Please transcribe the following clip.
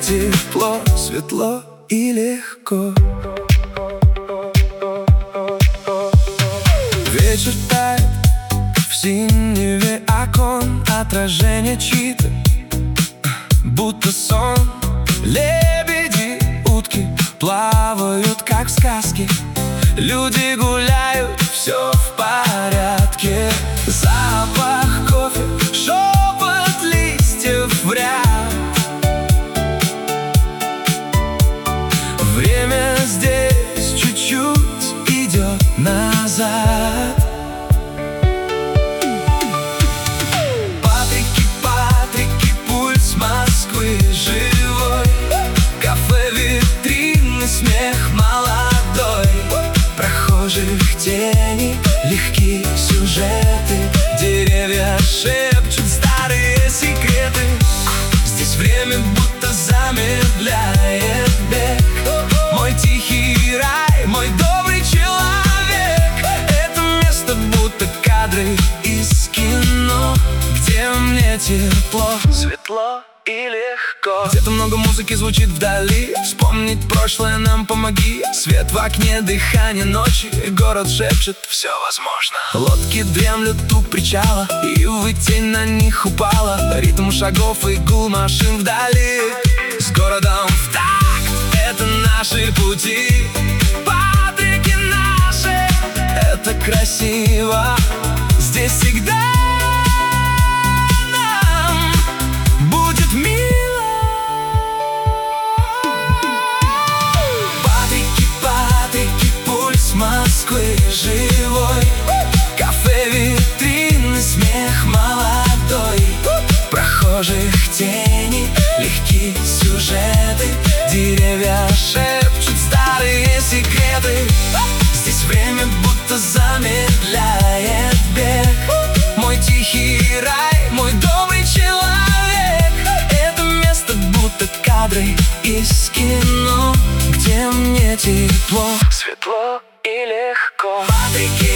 тепло, светло и легко. Вечер тает в синеве окон, отражение чьи-то, будто сон. Лебеди, утки плавают, как в сказке. Люди гуляют, все в порядке. Запах кофе, шепот листьев в ряд. Время здесь чуть-чуть идет назад. Патрики, пульс Москвы живой. Кафе, витрины, смех молодой. Прохожих тени, легкие сюжеты. Деревья шепчут старые секреты. Здесь время будто замедляет бег. Мой тихий рай, мой добрый человек. Это место будто кадры из кино, где мне тепло, светло и легко. Где-то много музыки звучит вдали. Вспомнить прошлое нам помоги. Свет в окне, дыхание ночи. Город шепчет, все возможно. Лодки дремлют у причала, и увы, тень на них упала. Ритм шагов и гул машин вдали. С городом в такт, это наши пути. Патрики наши, это красиво. Здесь всегда Москвы живой. Кафе, витрины, смех молодой. Прохожих тени, легкие сюжеты. Деревья шепчут старые секреты. Здесь время будто замедляет бег. Мой тихий рай, мой добрый человек. Это место будто кадры из кино, где мне тепло, светло и легко. Патрики,